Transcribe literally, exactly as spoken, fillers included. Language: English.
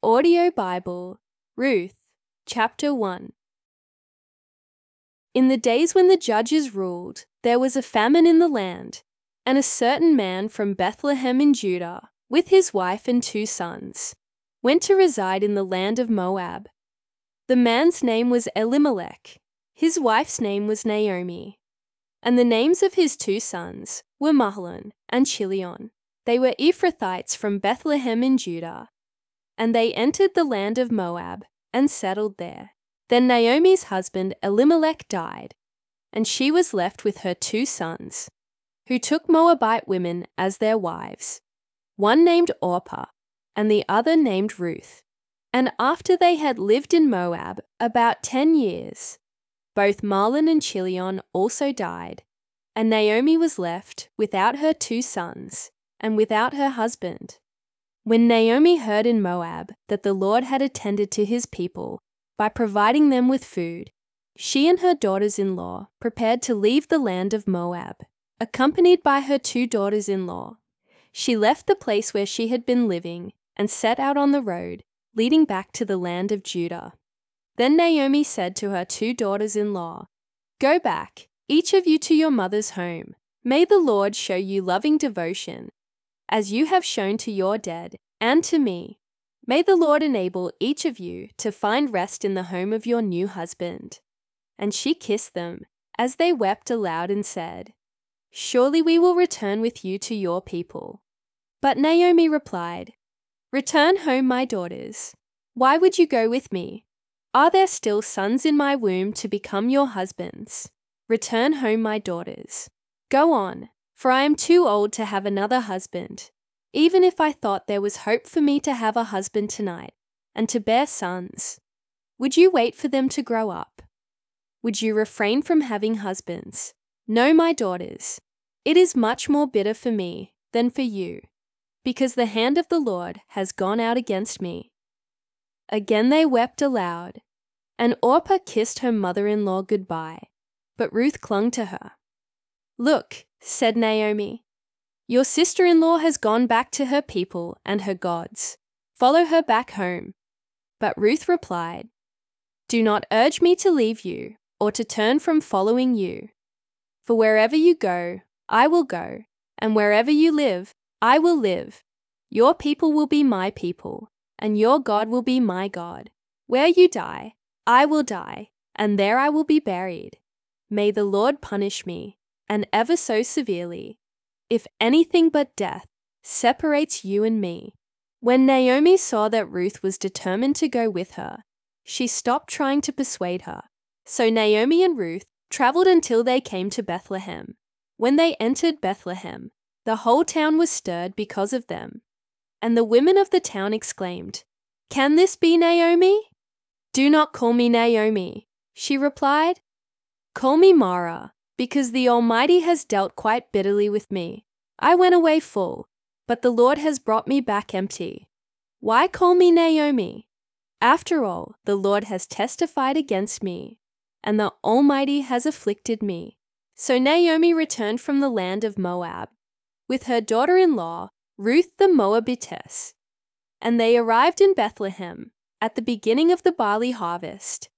Audio Bible, Ruth, Chapter one. In the days when the judges ruled, there was a famine in the land, and a certain man from Bethlehem in Judah, with his wife and two sons, went to reside in the land of Moab. The man's name was Elimelech, his wife's name was Naomi, and the names of his two sons were Mahlon and Chilion. They were Ephrathites from Bethlehem in Judah. And they entered the land of Moab and settled there. Then Naomi's husband Elimelech died, and she was left with her two sons, who took Moabite women as their wives, one named Orpah and the other named Ruth. And after they had lived in Moab about ten years, both Mahlon and Chilion also died, and Naomi was left without her two sons and without her husband. When Naomi heard in Moab that the Lord had attended to his people by providing them with food, she and her daughters-in-law prepared to leave the land of Moab. Accompanied by her two daughters-in-law, she left the place where she had been living and set out on the road leading back to the land of Judah. Then Naomi said to her two daughters-in-law, "Go back, each of you to your mother's home. May the Lord show you loving devotion, as you have shown to your dead and to me. May the Lord enable each of you to find rest in the home of your new husband." And she kissed them as they wept aloud and said, "Surely we will return with you to your people." But Naomi replied, "Return home, my daughters. Why would you go with me? Are there still sons in my womb to become your husbands? Return home, my daughters. Go on. For I am too old to have another husband, even if I thought there was hope for me to have a husband tonight and to bear sons. Would you wait for them to grow up? Would you refrain from having husbands? No, my daughters, it is much more bitter for me than for you, because the hand of the Lord has gone out against me." Again they wept aloud, and Orpah kissed her mother-in-law goodbye, but Ruth clung to her. "Look," said Naomi, "your sister-in-law has gone back to her people and her gods. Follow her back home." But Ruth replied, "Do not urge me to leave you or to turn from following you. For wherever you go, I will go, and wherever you live, I will live. Your people will be my people, and your God will be my God. Where you die, I will die, and there I will be buried. May the Lord punish me, and ever so severely, if anything but death separates you and me." When Naomi saw that Ruth was determined to go with her, she stopped trying to persuade her. So Naomi and Ruth traveled until they came to Bethlehem. When they entered Bethlehem, the whole town was stirred because of them. And the women of the town exclaimed, "Can this be Naomi?" "Do not call me Naomi," she replied. "Call me Mara, because the Almighty has dealt quite bitterly with me. I went away full, but the Lord has brought me back empty. Why call me Naomi? After all, the Lord has testified against me, and the Almighty has afflicted me." So Naomi returned from the land of Moab, with her daughter-in-law, Ruth the Moabitess. And they arrived in Bethlehem at the beginning of the barley harvest,